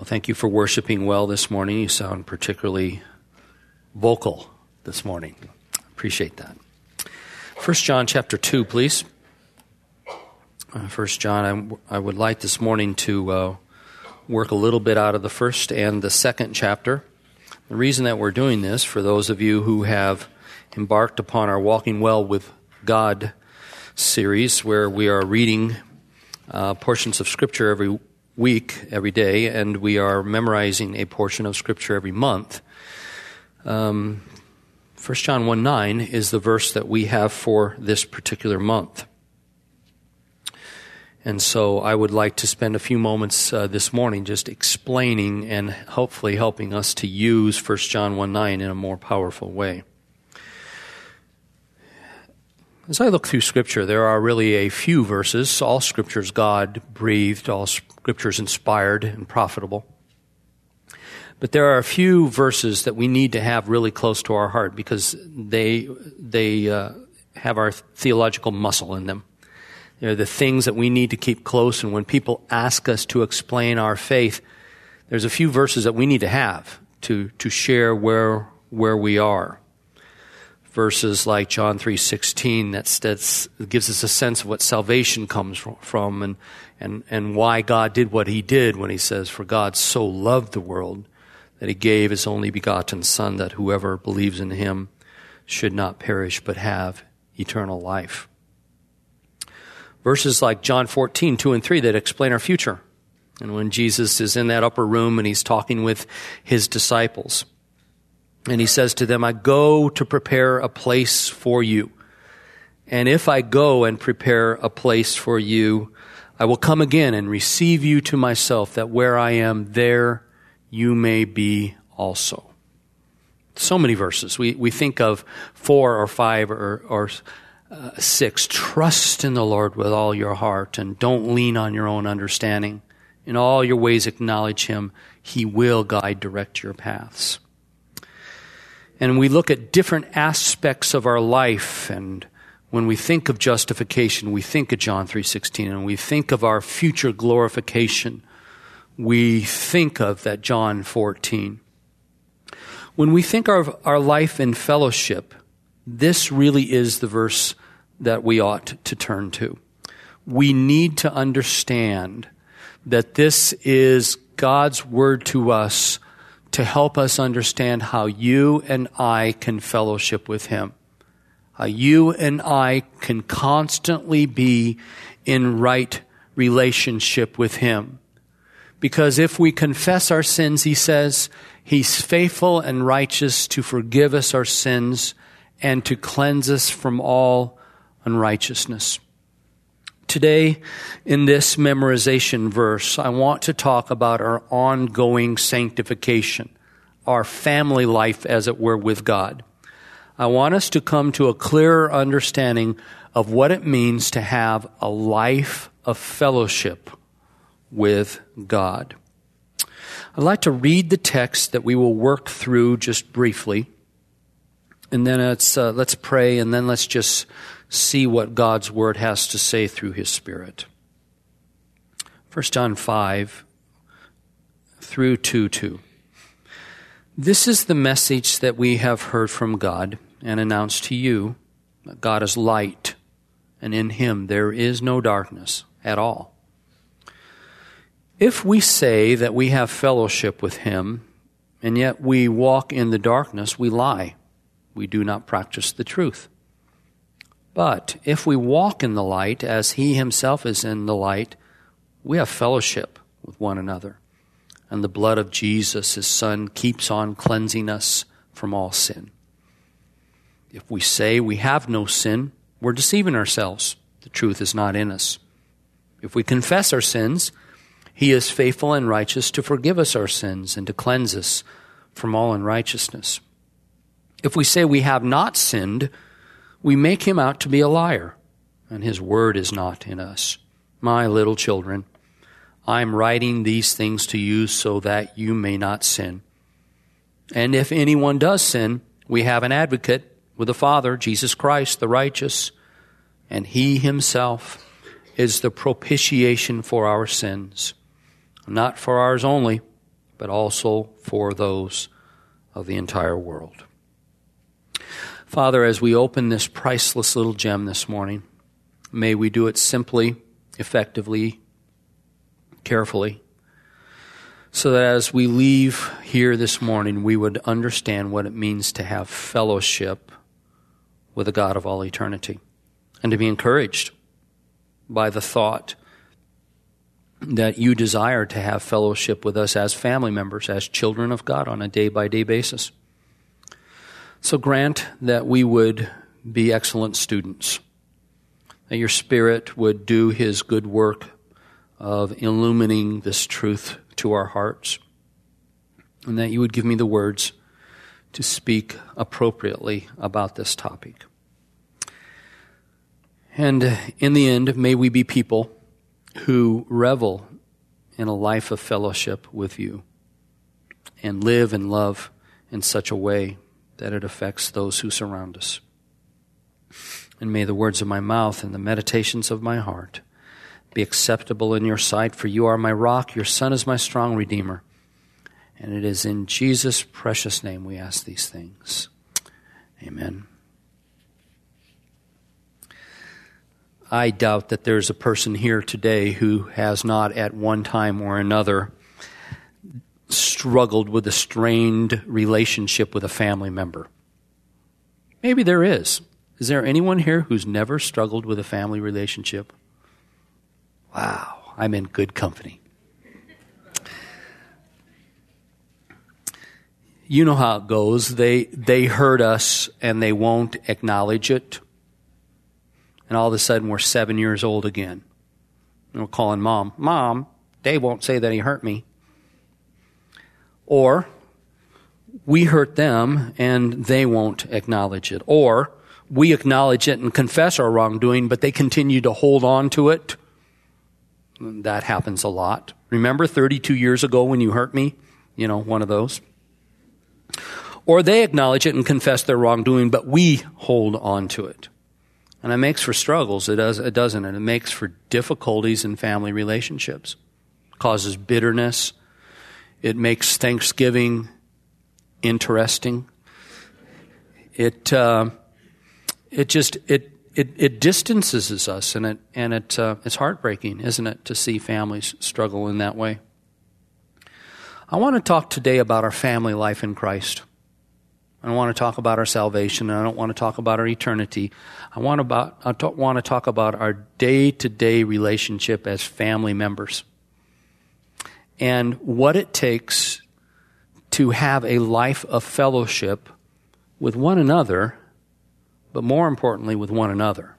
Well, thank you for worshiping well this morning. You sound particularly vocal this morning. Appreciate that. 1 John chapter 2, please. 1 John, I would like this morning to work a little bit out of the first and the second chapter. The reason that we're doing this, for those of you who have embarked upon our Walking Well with God series, where we are reading portions of Scripture every week, every day, and we are memorizing a portion of Scripture every month. 1 John 1:9 is the verse that we have for this particular month. And so I would like to spend a few moments this morning just explaining and hopefully helping us to use 1 John 1:9 in a more powerful way. As I look through Scripture, there are really a few verses. All Scripture is God-breathed, all Scripture is inspired and profitable. But there are a few verses that we need to have really close to our heart because they have our theological muscle in them. They're the things that we need to keep close, and when people ask us to explain our faith, there's a few verses that we need to have to share where we are. Verses like John 3:16 that gives us a sense of what salvation comes from and why God did what He did when He says, "For God so loved the world that He gave His only begotten Son, that whoever believes in Him should not perish but have eternal life." Verses like John 14:2 and 3 that explain our future. And when Jesus is in that upper room and He's talking with His disciples, and He says to them, "I go to prepare a place for you. And if I go and prepare a place for you, I will come again and receive you to myself, that where I am, there you may be also." So many verses. We think of 4 or 5 or 6. Trust in the Lord with all your heart and don't lean on your own understanding. In all your ways acknowledge Him. He will direct your paths. And we look at different aspects of our life, and when we think of justification, we think of John 3:16, and we think of our future glorification, we think of that John 14. When we think of our life in fellowship, this really is the verse that we ought to turn to. We need to understand that this is God's word to us to help us understand how you and I can fellowship with Him. How you and I can constantly be in right relationship with Him. Because if we confess our sins, He says, He's faithful and righteous to forgive us our sins and to cleanse us from all unrighteousness. Today, in this memorization verse, I want to talk about our ongoing sanctification, our family life, as it were, with God. I want us to come to a clearer understanding of what it means to have a life of fellowship with God. I'd like to read the text that we will work through just briefly, and then let's pray, and then let's just see what God's Word has to say through His Spirit. 1 John 5 through 2:2. This is the message that we have heard from God and announced to you, that God is light, and in Him there is no darkness at all. If we say that we have fellowship with Him, and yet we walk in the darkness, we lie. We do not practice the truth. But if we walk in the light, as He Himself is in the light, we have fellowship with one another. And the blood of Jesus, His Son, keeps on cleansing us from all sin. If we say we have no sin, we're deceiving ourselves. The truth is not in us. If we confess our sins, He is faithful and righteous to forgive us our sins and to cleanse us from all unrighteousness. If we say we have not sinned, we make Him out to be a liar, and His word is not in us. My little children, I am writing these things to you so that you may not sin. And if anyone does sin, we have an advocate with the Father, Jesus Christ, the righteous, and He Himself is the propitiation for our sins, not for ours only, but also for those of the entire world. Father, as we open this priceless little gem this morning, may we do it simply, effectively, carefully, so that as we leave here this morning, we would understand what it means to have fellowship with the God of all eternity, and to be encouraged by the thought that you desire to have fellowship with us as family members, as children of God on a day-by-day basis. So grant that we would be excellent students, that your Spirit would do his good work of illumining this truth to our hearts, and that you would give me the words to speak appropriately about this topic. And in the end, may we be people who revel in a life of fellowship with you and live and love in such a way that it affects those who surround us. And may the words of my mouth and the meditations of my heart be acceptable in your sight, for you are my rock, your Son is my strong Redeemer. And it is in Jesus' precious name we ask these things. Amen. I doubt that there's a person here today who has not at one time or another struggled with a strained relationship with a family member. Maybe there is. Is there anyone here who's never struggled with a family relationship? Wow, I'm in good company. You know how it goes. They hurt us and they won't acknowledge it. And all of a sudden we're 7 years old again. And we're calling Mom. Mom, Dave won't say that he hurt me. Or we hurt them and they won't acknowledge it. Or we acknowledge it and confess our wrongdoing, but they continue to hold on to it. That happens a lot. Remember 32 years ago when you hurt me? You know, one of those. Or they acknowledge it and confess their wrongdoing, but we hold on to it. And it makes for struggles, doesn't it? It makes for difficulties in family relationships. It causes bitterness. It makes Thanksgiving interesting. It distances us, and it's heartbreaking, isn't it, to see families struggle in that way. I want to talk today about our family life in Christ. I don't want to talk about our salvation, and I don't want to talk about our eternity. I want to talk about our day-to-day relationship as family members and what it takes to have a life of fellowship with one another, but more importantly, with one another.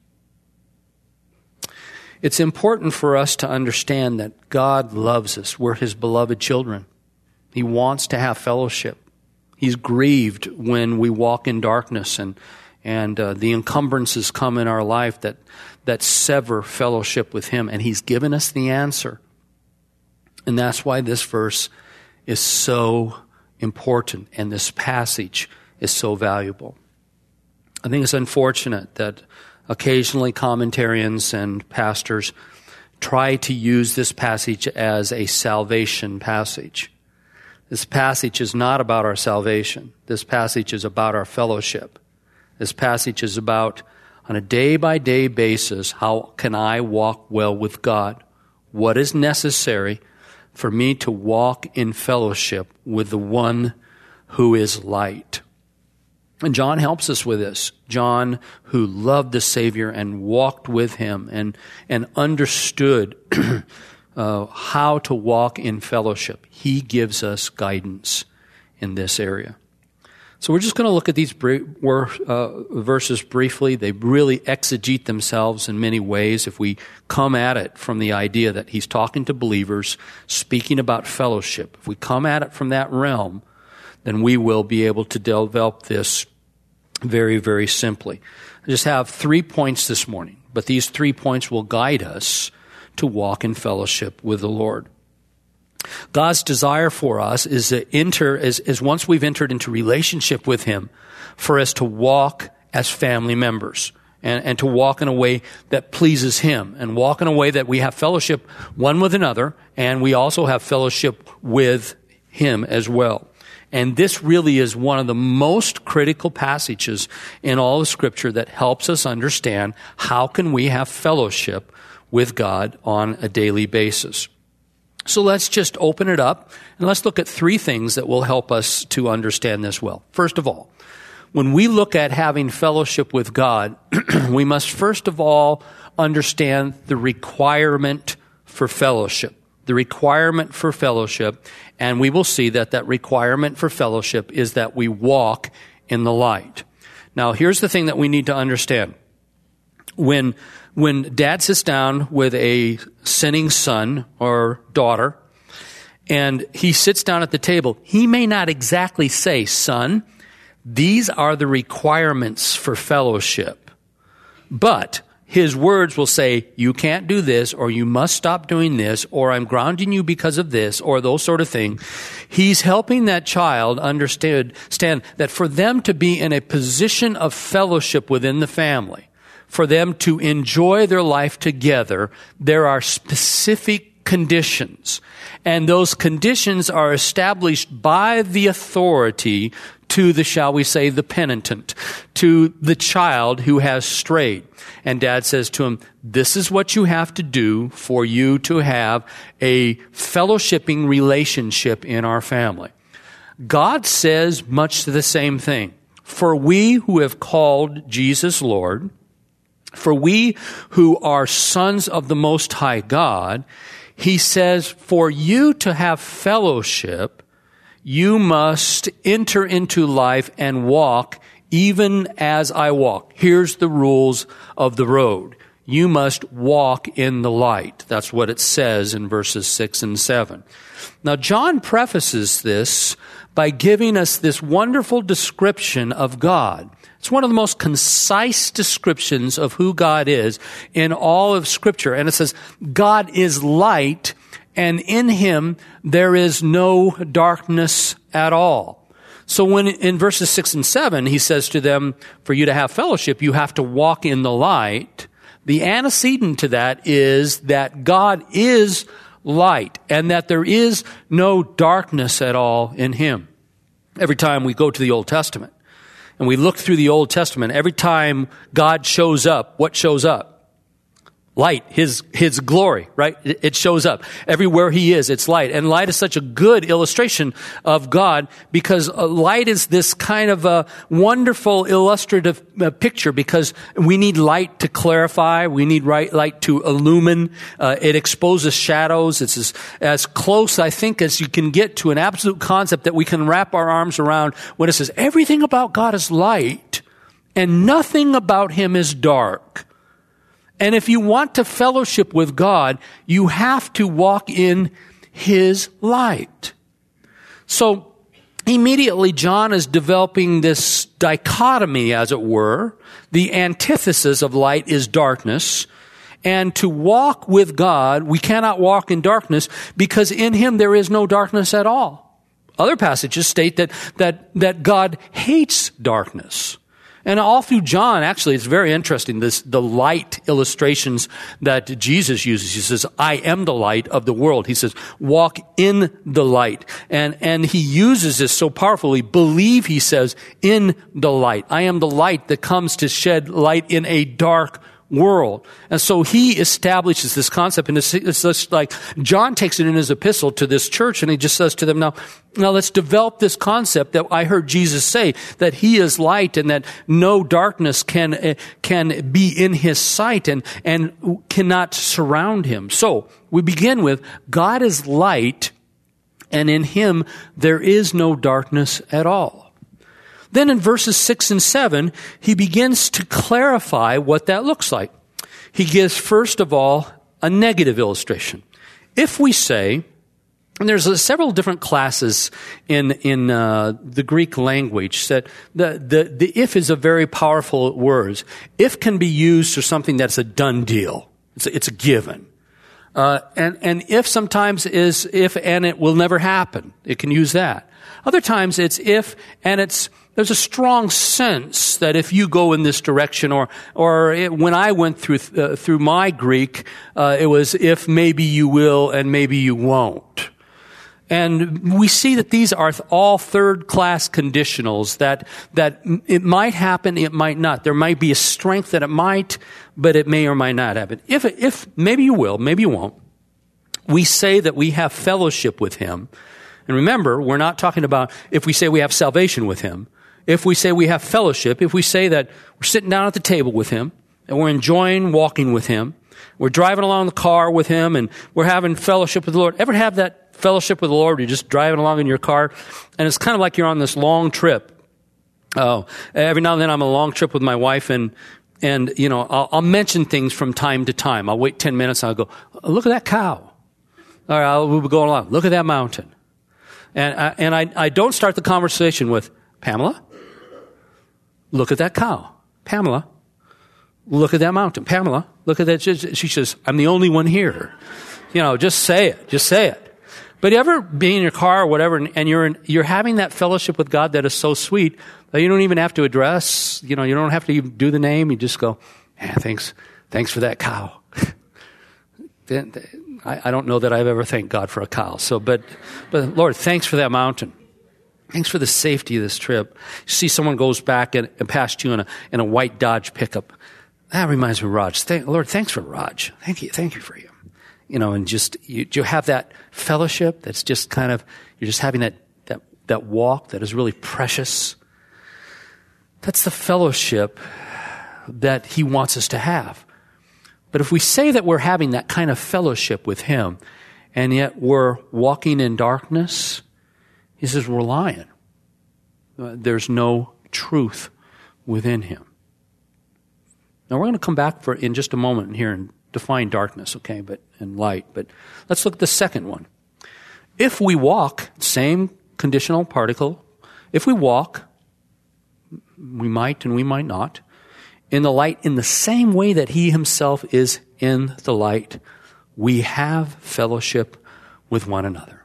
It's important for us to understand that God loves us. We're his beloved children. He wants to have fellowship. He's grieved when we walk in darkness and the encumbrances come in our life that sever fellowship with him. And he's given us the answer. And that's why this verse is so important and this passage is so valuable. I think it's unfortunate that occasionally commentarians and pastors try to use this passage as a salvation passage. This passage is not about our salvation. This passage is about our fellowship. This passage is about, on a day-by-day basis, how can I walk well with God? What is necessary for me to walk in fellowship with the one who is light? And John helps us with this. John, who loved the Savior and walked with him and understood how to walk in fellowship. He gives us guidance in this area. So we're just going to look at these verses briefly. They really exegete themselves in many ways. If we come at it from the idea that he's talking to believers, speaking about fellowship, if we come at it from that realm, then we will be able to develop this very, very simply. I just have 3 points this morning, but these 3 points will guide us to walk in fellowship with the Lord. God's desire for us is to once we've entered into relationship with him, for us to walk as family members and to walk in a way that pleases him and walk in a way that we have fellowship one with another, and we also have fellowship with him as well. And this really is one of the most critical passages in all of Scripture that helps us understand how can we have fellowship with God on a daily basis. So let's just open it up and let's look at three things that will help us to understand this well. First of all, when we look at having fellowship with God, we must first of all understand the requirement for fellowship. The requirement for fellowship, and we will see that that requirement for fellowship is that we walk in the light. Now, here's the thing that we need to understand. When dad sits down with a sinning son or daughter, and he sits down at the table, he may not exactly say, "Son, these are the requirements for fellowship." But his words will say, "You can't do this," or "You must stop doing this," or "I'm grounding you because of this," or those sort of things. He's helping that child understand that for them to be in a position of fellowship within the family, for them to enjoy their life together, there are specific conditions. And those conditions are established by the authority to the, shall we say, the penitent, to the child who has strayed. And dad says to him, "This is what you have to do for you to have a fellowshipping relationship in our family." God says much the same thing. For we who have called Jesus Lord, for we who are sons of the Most High God, he says, for you to have fellowship, you must enter into life and walk even as I walk. Here's the rules of the road. You must walk in the light. That's what it says in verses 6 and 7. Now, John prefaces this by giving us this wonderful description of God. It's one of the most concise descriptions of who God is in all of Scripture. And it says, God is light, and in him there is no darkness at all. So when in verses 6 and 7, he says to them, for you to have fellowship, you have to walk in the light. The antecedent to that is that God is light and that there is no darkness at all in him. Every time we go to the Old Testament and we look through the Old Testament, every time God shows up, what shows up? Light, his glory, right? It shows up. Everywhere he is, it's light. And light is such a good illustration of God because light is this kind of a wonderful illustrative picture because we need light to clarify. We need light to illumine. It exposes shadows. It's as close, I think, as you can get to an absolute concept that we can wrap our arms around when it says everything about God is light and nothing about him is dark. And if you want to fellowship with God, you have to walk in his light. So immediately John is developing this dichotomy, as it were. The antithesis of light is darkness. And to walk with God, we cannot walk in darkness because in him there is no darkness at all. Other passages state that God hates darkness. And all through John, actually, it's very interesting, the light illustrations that Jesus uses. He says, I am the light of the world. He says, walk in the light. And he uses this so powerfully. Believe, he says, in the light. I am the light that comes to shed light in a dark world. And so he establishes this concept, and it's just like John takes it in his epistle to this church, and he just says to them, now let's develop this concept that I heard Jesus say, that he is light and that no darkness can be in his sight and cannot surround him. So we begin with God is light, and in him there is no darkness at all. Then in verses 6 and 7, he begins to clarify what that looks like. He gives, first of all, a negative illustration. If we say, and there's several different classes in the Greek language, that the if is a very powerful word. If can be used for something that's a done deal. It's a given. And if sometimes is if and it will never happen. It can use that. Other times it's if and there's a strong sense that if you go in this direction, when I went through my Greek, it was if maybe you will and maybe you won't. And we see that these are all third-class conditionals, that it might happen, it might not. There might be a strength that it might, but it may or might not happen. If maybe you will, maybe you won't. We say that we have fellowship with him. And remember, we're not talking about if we say we have salvation with him. If we say we have fellowship, if we say that we're sitting down at the table with him, and we're enjoying walking with him, we're driving along the car with him, and we're having fellowship with the Lord. Ever have that fellowship with the Lord? You're just driving along in your car, and it's kind of like you're on this long trip. Oh, every now and then I'm on a long trip with my wife, and you know, I'll mention things from time to time. I'll wait 10 minutes, and I'll go, look at that cow. All right, we'll be going along. Look at that mountain. And I don't start the conversation with, Pamela, look at that cow. Pamela, look at that mountain. Pamela, look at that. She says, I'm the only one here. You know, just say it. Just say it. But you ever be in your car or whatever, and you're having that fellowship with God that is so sweet that you don't even have to address, you know, you don't have to even do the name. You just go, thanks for that cow. I don't know that I've ever thanked God for a cow. So, but Lord, thanks for that mountain. Thanks for the safety of this trip. You see someone goes back and past you in a white Dodge pickup. That reminds me of Raj. Lord, thanks for Raj. Thank you for him. You know, and just you have that fellowship that's just kind of, you're just having that walk that is really precious. That's the fellowship that he wants us to have. But if we say that we're having that kind of fellowship with him, and yet we're walking in darkness, he says we're lying. There's no truth within him. Now we're going to come back in just a moment here and define darkness, okay, and light. But let's look at the second one. If we walk, same conditional particle, if we walk, we might and we might not, in the light in the same way that he himself is in the light, we have fellowship with one another.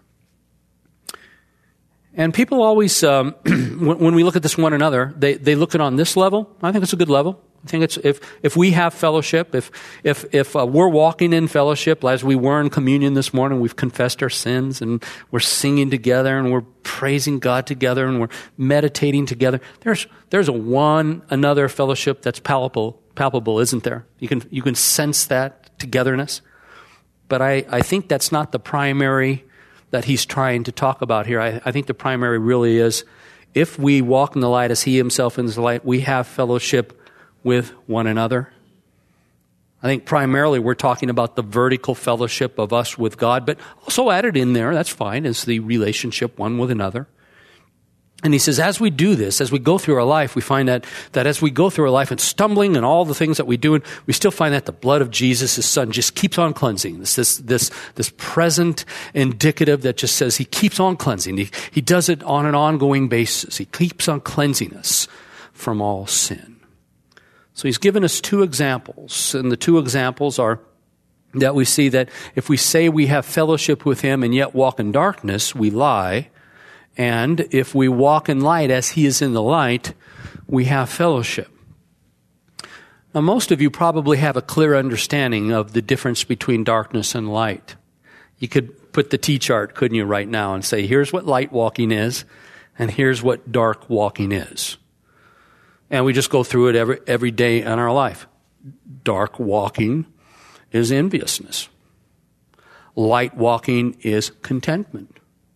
And people always, when we look at this one another, they look at it on this level. I think it's a good level. I think it's if we have fellowship, if we're walking in fellowship as we were in communion this morning, we've confessed our sins and we're singing together and we're praising God together and we're meditating together. There's a one another fellowship that's palpable, isn't there? You can sense that togetherness. But I think that's not the primary that he's trying to talk about here. I think the primary really is if we walk in the light as he himself is the light, we have fellowship with one another. I think primarily we're talking about the vertical fellowship of us with God, but also added in there, that's fine, is the relationship one with another. And he says, as we do this, as we go through our life, we find that as we go through our life and stumbling and all the things that we do, we still find that the blood of Jesus, his son, just keeps on cleansing. This present indicative that just says he keeps on cleansing. He does it on an ongoing basis. He keeps on cleansing us from all sin. So he's given us two examples, and the two examples are that we see that if we say we have fellowship with him and yet walk in darkness, we lie. And if we walk in light as he is in the light, we have fellowship. Now, most of you probably have a clear understanding of the difference between darkness and light. You could put the T-chart, couldn't you, right now, and say, here's what light walking is, and here's what dark walking is. And we just go through it every day in our life. Dark walking is enviousness. Light walking is contentment.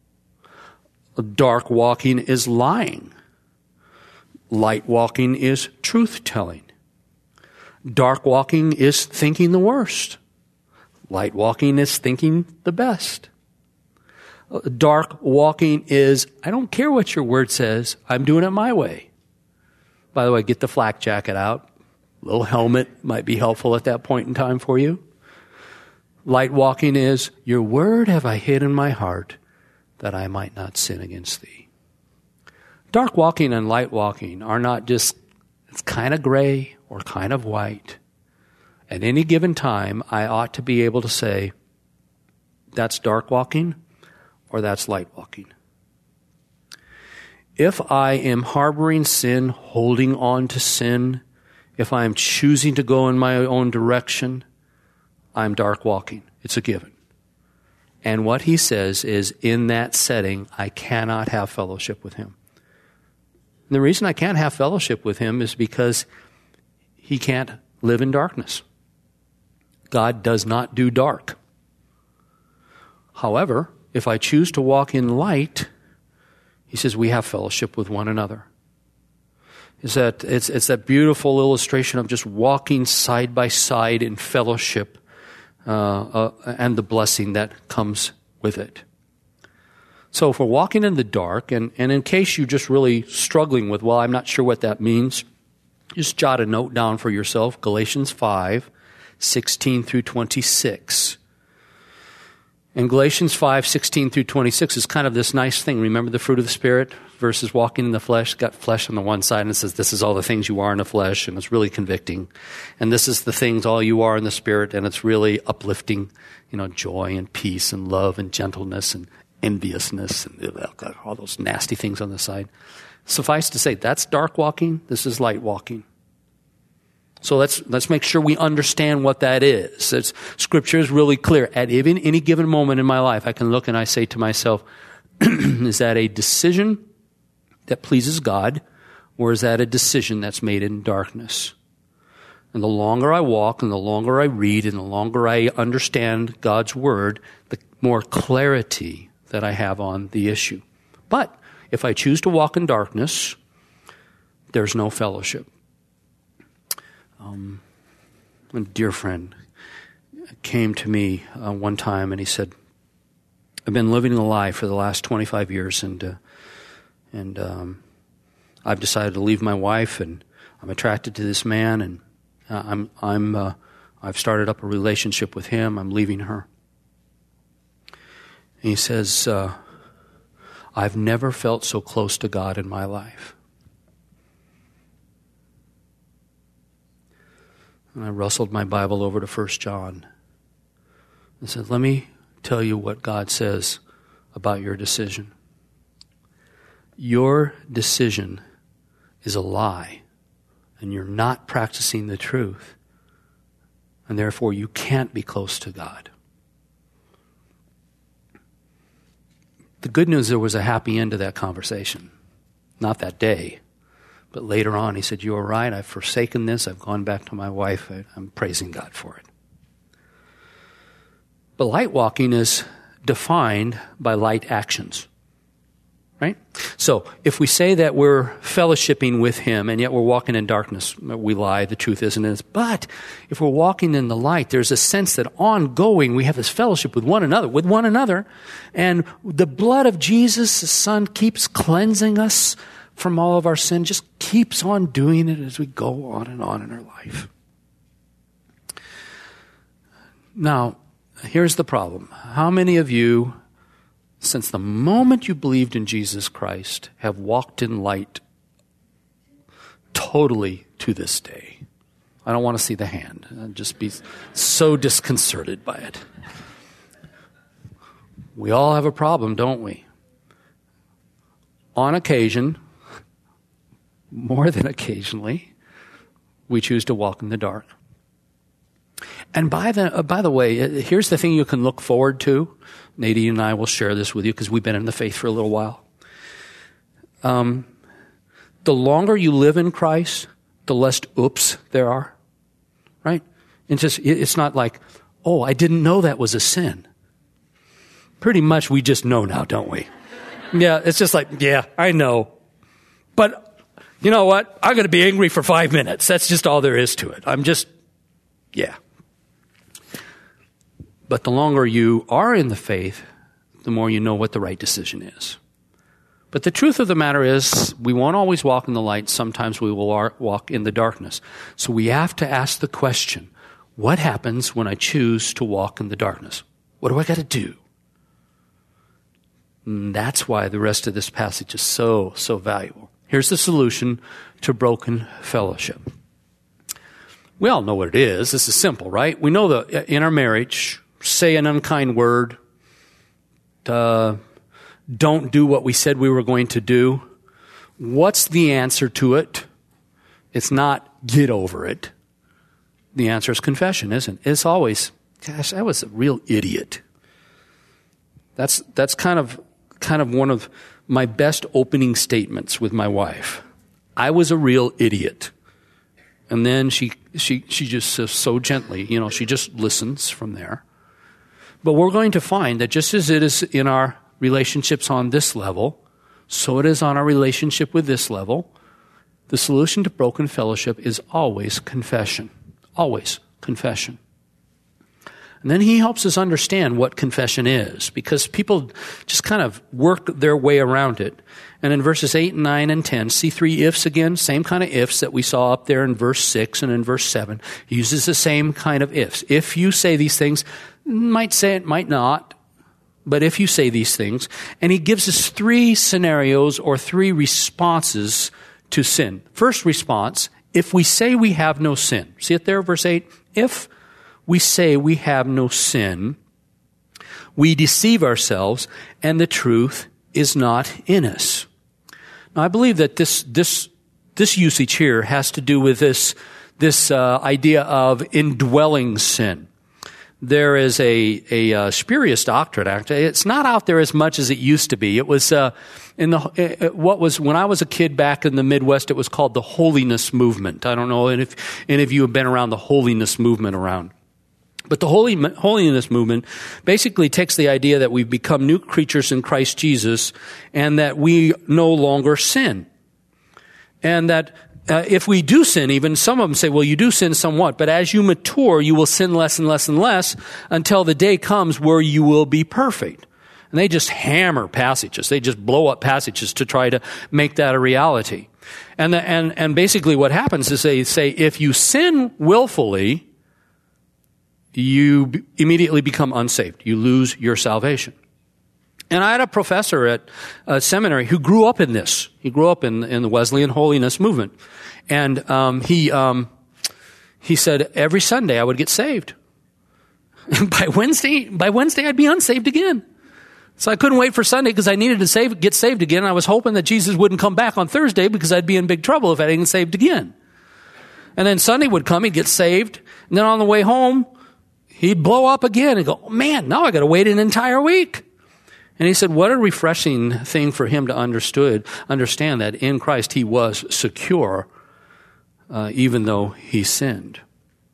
Dark walking is lying. Light walking is truth-telling. Dark walking is thinking the worst. Light walking is thinking the best. Dark walking is, I don't care what your word says, I'm doing it my way. By the way, get the flak jacket out. A little helmet might be helpful at that point in time for you. Light walking is, your word have I hid in my heart, that I might not sin against thee. Dark walking and light walking are not just, it's kind of gray or kind of white. At any given time, I ought to be able to say, that's dark walking or that's light walking. If I am harboring sin, holding on to sin, if I am choosing to go in my own direction, I'm dark walking. It's a given. And what he says is, in that setting, I cannot have fellowship with him. And the reason I can't have fellowship with him is because he can't live in darkness. God does not do dark. However, if I choose to walk in light, he says we have fellowship with one another. It's that beautiful illustration of just walking side by side in fellowship and the blessing that comes with it. So if we're walking in the dark, and in case you're just really struggling with, well, I'm not sure what that means, just jot a note down for yourself, Galatians 5:16 through 26. And Galatians 5:16 through 26 is kind of this nice thing. Remember the fruit of the Spirit versus walking in the flesh? Got flesh on the one side, and it says this is all the things you are in the flesh, and it's really convicting. And this is the things all you are in the Spirit, and it's really uplifting, joy and peace and love and gentleness and enviousness and all those nasty things on the side. Suffice to say, that's dark walking. This is light walking. So let's make sure we understand what that is. Scripture is really clear. At even any given moment in my life, I can look and I say to myself, is that a decision that pleases God, or is that a decision that's made in darkness? And the longer I walk and the longer I read and the longer I understand God's word, the more clarity that I have on the issue. But if I choose to walk in darkness, there's no fellowship. A dear friend came to me one time and he said, I've been living a lie for the last 25 years and I've decided to leave my wife and I'm attracted to this man and I've started up a relationship with him. I'm leaving her. And he says, I've never felt so close to God in my life. And I rustled my Bible over to 1 John and said, let me tell you what God says about your decision. Your decision is a lie, and you're not practicing the truth, and therefore you can't be close to God. The good news, there was a happy end to that conversation. Not that day. But later on, he said, you are right. I've forsaken this. I've gone back to my wife. I'm praising God for it. But light walking is defined by light actions. Right? So if we say that we're fellowshipping with him and yet we're walking in darkness, we lie. The truth isn't this. But if we're walking in the light, there's a sense that ongoing we have this fellowship with one another. And the blood of Jesus, the Son, keeps cleansing us from all of our sin, just keeps on doing it as we go on in our life. Now, here's the problem. How many of you, since the moment you believed in Jesus Christ, have walked in light totally to this day? I don't want to see the hand. I'd just be so disconcerted by it. We all have a problem, don't we? On occasion, more than occasionally, we choose to walk in the dark. And by the way, here's the thing you can look forward to. Nadine and I will share this with you because we've been in the faith for a little while. The longer you live in Christ, the less oops there are. Right? It's not like, oh, I didn't know that was a sin. Pretty much we just know now, don't we? Yeah, it's just like, yeah, I know. But you know what? I'm going to be angry for 5 minutes. That's just all there is to it. Yeah. But the longer you are in the faith, the more you know what the right decision is. But the truth of the matter is, we won't always walk in the light. Sometimes we will walk in the darkness. So we have to ask the question, what happens when I choose to walk in the darkness? What do I got to do? And that's why the rest of this passage is so, so valuable. Here's the solution to broken fellowship. We all know what it is. This is simple, right? We know that in our marriage, say an unkind word, don't do what we said we were going to do. What's the answer to it? It's not get over it. The answer is confession, isn't it? It's always, gosh, I was a real idiot. That's kind of one of my best opening statements with my wife. I was a real idiot. And then she just says so gently, she just listens from there. But we're going to find that just as it is in our relationships on this level, so it is on our relationship with this level. The solution to broken fellowship is always confession. Always confession. And then he helps us understand what confession is, because people just kind of work their way around it. And in verses 8, 9, and 10, see 3 ifs again, same kind of ifs that we saw up there in verse 6 and in verse 7. He uses the same kind of ifs. If you say these things, might say it, might not, but if you say these things, and he gives us 3 scenarios or 3 responses to sin. First response, if we say we have no sin. See it there, verse 8? If we say we have no sin, we deceive ourselves, and the truth is not in us. Now, I believe that this usage here has to do with this idea of indwelling sin. There is a spurious doctrine. Actually, it's not out there as much as it used to be. It was when I was a kid back in the Midwest. It was called the holiness movement. I don't know if any of you have been around the holiness movement around. But the holiness movement basically takes the idea that we've become new creatures in Christ Jesus and that we no longer sin. And that if we do sin, even some of them say, well, you do sin somewhat, but as you mature, you will sin less and less and less until the day comes where you will be perfect. And they just hammer passages. They just blow up passages to try to make that a reality. And basically what happens is they say, if you sin willfully, you immediately become unsaved. You lose your salvation. And I had a professor at a seminary who grew up in this. He grew up in the Wesleyan holiness movement. And he said every Sunday I would get saved. And by Wednesday I'd be unsaved again. So I couldn't wait for Sunday because I needed to get saved again. I was hoping that Jesus wouldn't come back on Thursday because I'd be in big trouble if I didn't get saved again. And then Sunday would come, he'd get saved. And then on the way home, he'd blow up again and go, oh, man, now I got to wait an entire week. And he said, what a refreshing thing for him to understand that in Christ he was secure, even though he sinned.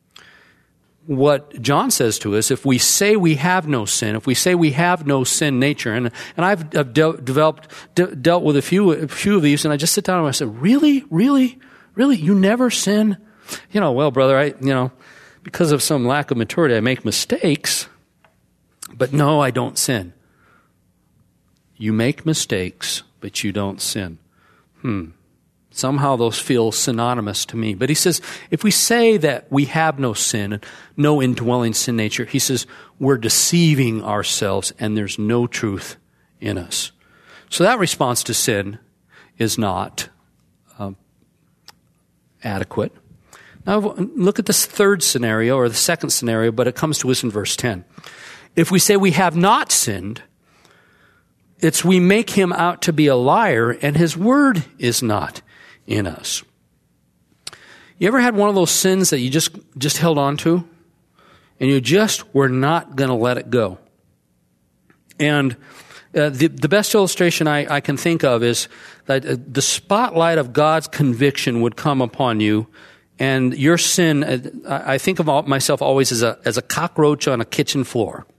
What John says to us, if we say we have no sin, if we say we have no sin nature, and I've dealt with a few of these, and I just sit down and I said, really, you never sin? Well, brother, because of some lack of maturity, I make mistakes, but no, I don't sin. You make mistakes, but you don't sin. Somehow those feel synonymous to me. But he says, if we say that we have no sin, no indwelling sin nature, he says, we're deceiving ourselves and there's no truth in us. So that response to sin is not adequate. Now look at this third scenario, or the second scenario, but it comes to us in verse 10. If we say we have not sinned, it's we make him out to be a liar and his word is not in us. You ever had one of those sins that you just held on to and you just were not going to let it go? And the best illustration I can think of is that the spotlight of God's conviction would come upon you, and your sin, I think of myself always as a cockroach on a kitchen floor.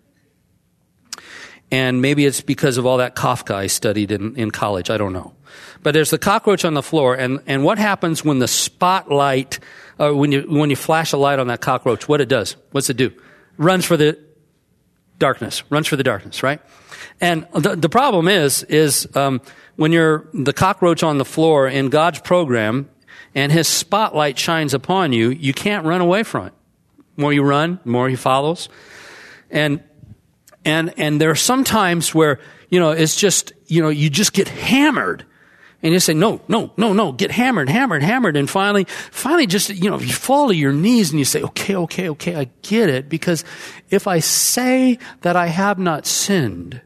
And maybe it's because of all that Kafka I studied in college. I don't know. But there's the cockroach on the floor, and what happens when the spotlight, when you flash a light on that cockroach, what it does? What's it do? Runs for the darkness, right? And the problem is when you're the cockroach on the floor in God's program, and his spotlight shines upon you, you can't run away from it. The more you run, the more he follows. And there are some times where, it's just, you just get hammered. And you say, no, get hammered. And finally just, you fall to your knees and you say, okay, I get it. Because if I say that I have not sinned,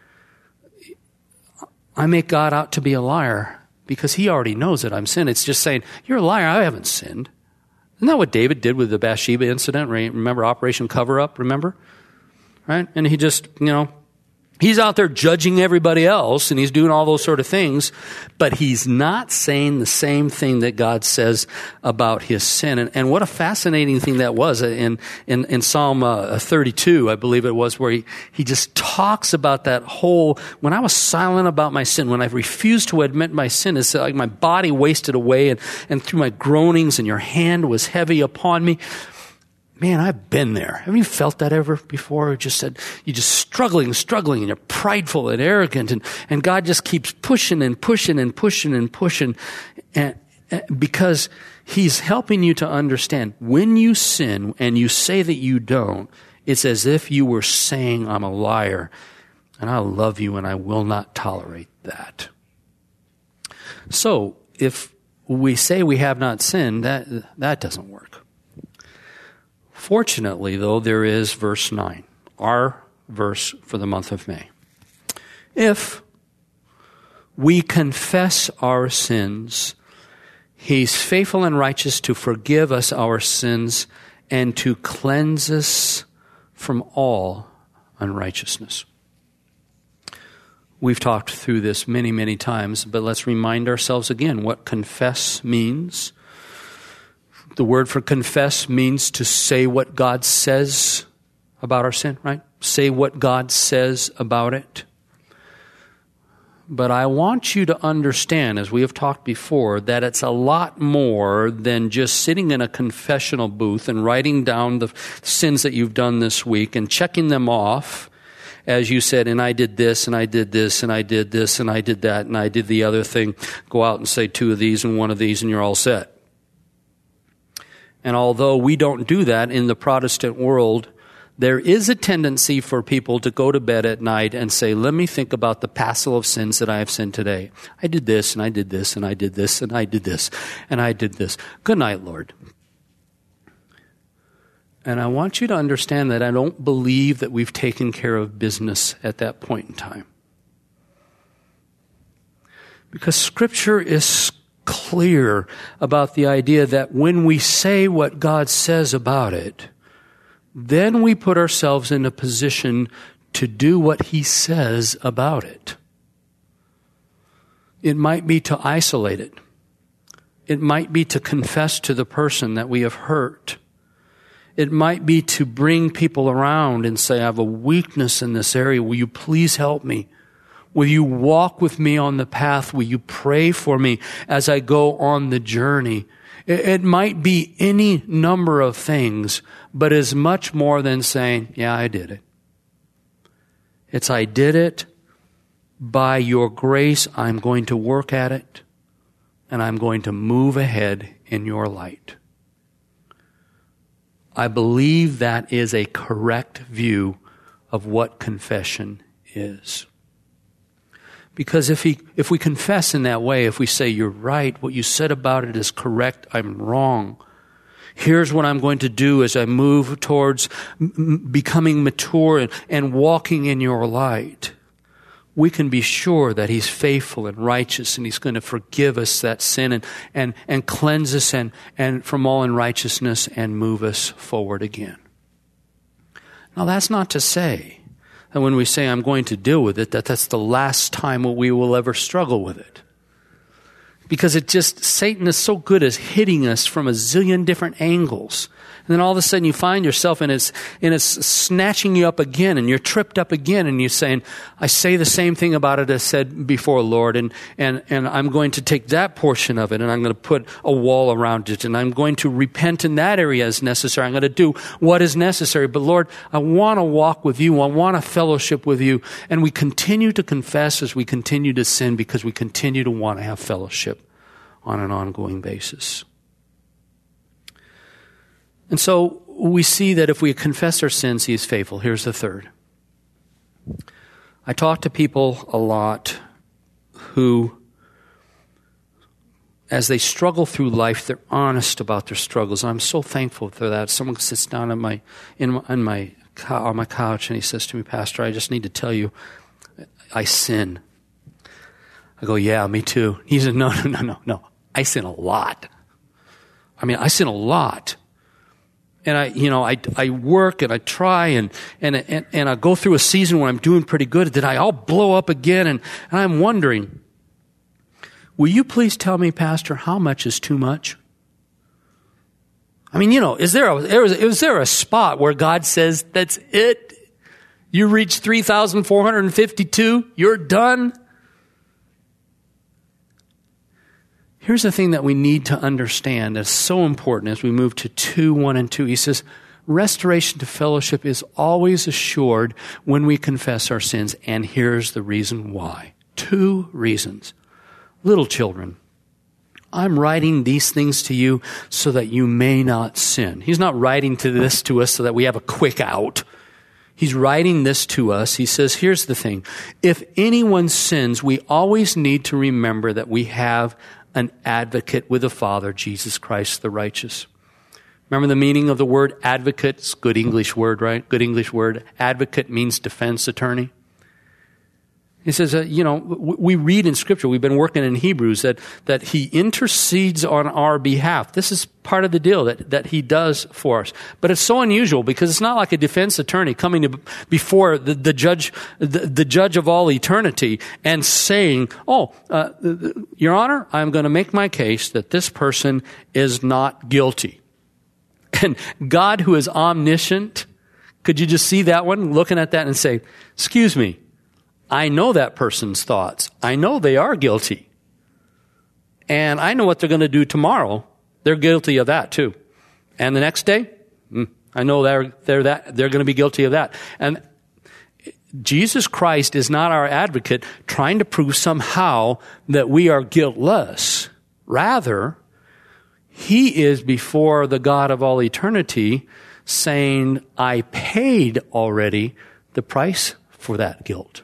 I make God out to be a liar because he already knows that I'm sinned. It's just saying, you're a liar, I haven't sinned. Isn't that what David did with the Bathsheba incident? Remember Operation Cover Up, remember? Right? And he just, He's out there judging everybody else, and he's doing all those sort of things, but he's not saying the same thing that God says about his sin. And what a fascinating thing that was in Psalm 32, I believe it was, where he just talks about that whole, when I was silent about my sin, when I refused to admit my sin, it's like my body wasted away, and through my groanings, and your hand was heavy upon me. Man, I've been there. Haven't you felt that ever before? Just said, you're just struggling, and you're prideful and arrogant, and God just keeps pushing and pushing and pushing and pushing, and because he's helping you to understand when you sin and you say that you don't, it's as if you were saying, I'm a liar, and I love you, and I will not tolerate that. So, if we say we have not sinned, that doesn't work. Fortunately, though, there is verse 9, our verse for the month of May. If we confess our sins, he's faithful and righteous to forgive us our sins and to cleanse us from all unrighteousness. We've talked through this many, many times, but let's remind ourselves again what confess means. The word for confess means to say what God says about our sin, right? Say what God says about it. But I want you to understand, as we have talked before, that it's a lot more than just sitting in a confessional booth and writing down the sins that you've done this week and checking them off, as you said, and I did this, and I did this, and I did this, and I did that, and I did the other thing. Go out and say 2 of these and 1 of these, and you're all set. And although we don't do that in the Protestant world, there is a tendency for people to go to bed at night and say, let me think about the passel of sins that I have sinned today. I did this, and I did this, and I did this, and I did this, and I did this. Good night, Lord. And I want you to understand that I don't believe that we've taken care of business at that point in time. Because Scripture is clear about the idea that when we say what God says about it, then we put ourselves in a position to do what he says about it. It might be to isolate it. It might be to confess to the person that we have hurt. It might be to bring people around and say, I have a weakness in this area. Will you please help me? Will you walk with me on the path? Will you pray for me as I go on the journey? It might be any number of things, but is much more than saying, yeah, I did it. It's I did it. By your grace, I'm going to work at it, and I'm going to move ahead in your light. I believe that is a correct view of what confession is. Because if we confess in that way, if we say, you're right, what you said about it is correct, I'm wrong. Here's what I'm going to do as I move towards becoming mature and walking in your light. We can be sure that he's faithful and righteous, and he's going to forgive us that sin and cleanse us and from all unrighteousness and move us forward again. Now, that's not to say that when we say I'm going to deal with it, that's the last time we will ever struggle with it. Because Satan is so good at hitting us from a zillion different angles. And then all of a sudden you find yourself and it's snatching you up again, and you're tripped up again, and you're saying, I say the same thing about it as said before, Lord, and I'm going to take that portion of it, and I'm going to put a wall around it, and I'm going to repent in that area as necessary. I'm going to do what is necessary. But Lord, I want to walk with you. I want to fellowship with you. And we continue to confess as we continue to sin, because we continue to want to have fellowship on an ongoing basis. And so we see that if we confess our sins, he is faithful. Here's the third. I talk to people a lot who, as they struggle through life, they're honest about their struggles. I'm so thankful for that. Someone sits down on my couch and he says to me, Pastor, I just need to tell you, I sin. I go, yeah, me too. He said, no. I sin a lot. I sin a lot. And I work and I try and I go through a season when I'm doing pretty good, then I'll blow up again, and I'm wondering, will you please tell me, Pastor, how much is too much? I mean, is there a spot where God says, that's it? You reach 3,452, you're done? Here's the thing that we need to understand that's so important as we move to 2:1 and 2. He says, restoration to fellowship is always assured when we confess our sins. And here's the reason why. 2 reasons. Little children, I'm writing these things to you so that you may not sin. He's not writing this to us so that we have a quick out. He's writing this to us. He says, here's the thing. If anyone sins, we always need to remember that we have an advocate with the Father, Jesus Christ the righteous. Remember the meaning of the word advocate? It's a good English word, right? Good English word. Advocate means defense attorney. He says, we read in Scripture, we've been working in Hebrews, that He intercedes on our behalf. This is part of the deal that He does for us. But it's so unusual because it's not like a defense attorney coming before the judge of all eternity and saying, Your Honor, I'm going to make my case that this person is not guilty. And God, who is omniscient, could you just see that one, looking at that and say, excuse me, I know that person's thoughts. I know they are guilty. And I know what they're going to do tomorrow. They're guilty of that too. And the next day, I know they're going to be guilty of that. And Jesus Christ is not our advocate trying to prove somehow that we are guiltless. Rather, He is before the God of all eternity saying, I paid already the price for that guilt.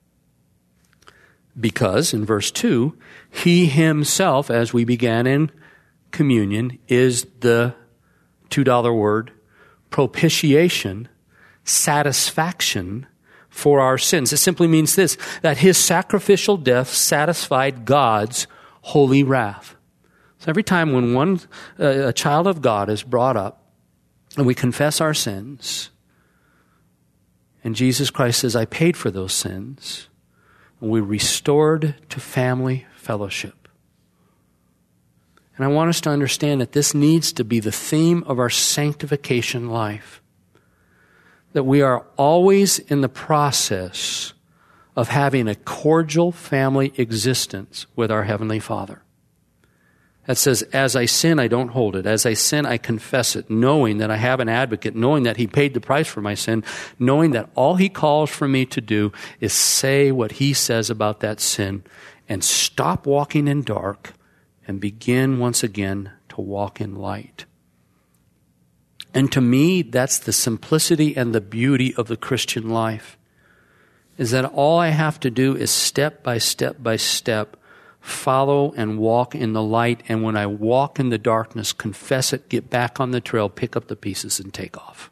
Because, in verse 2, He Himself, as we began in communion, is the $2 word, propitiation, satisfaction for our sins. It simply means this, that His sacrificial death satisfied God's holy wrath. So every time when a child of God is brought up and we confess our sins, and Jesus Christ says, I paid for those sins, we're restored to family fellowship. And I want us to understand that this needs to be the theme of our sanctification life. That we are always in the process of having a cordial family existence with our Heavenly Father. That says, as I sin, I don't hold it. As I sin, I confess it, knowing that I have an advocate, knowing that He paid the price for my sin, knowing that all He calls for me to do is say what He says about that sin and stop walking in dark and begin once again to walk in light. And to me, that's the simplicity and the beauty of the Christian life, is that all I have to do is step by step by step follow and walk in the light, and when I walk in the darkness, confess it, get back on the trail, pick up the pieces, and take off.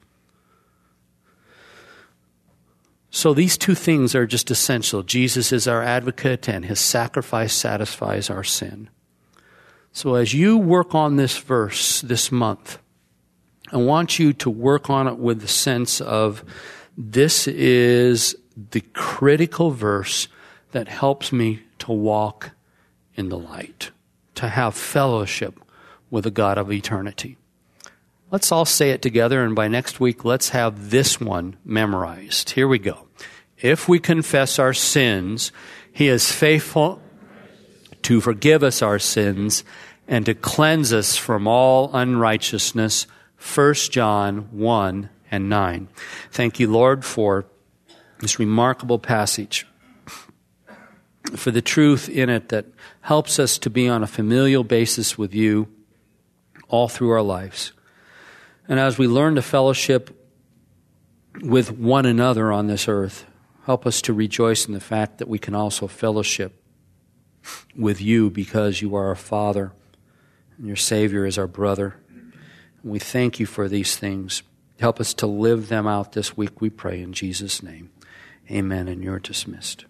So these 2 things are just essential. Jesus is our advocate, and His sacrifice satisfies our sin. So as you work on this verse this month, I want you to work on it with the sense of this is the critical verse that helps me to walk in the light, to have fellowship with the God of eternity. Let's all say it together, and by next week, let's have this one memorized. Here we go. If we confess our sins, He is faithful to forgive us our sins and to cleanse us from all unrighteousness. 1 John 1 and 9. Thank you, Lord, for this remarkable passage, for the truth in it that helps us to be on a familial basis with You all through our lives. And as we learn to fellowship with one another on this earth, help us to rejoice in the fact that we can also fellowship with You because You are our Father and Your Savior is our brother. And we thank You for these things. Help us to live them out this week, we pray in Jesus' name. Amen, and you're dismissed.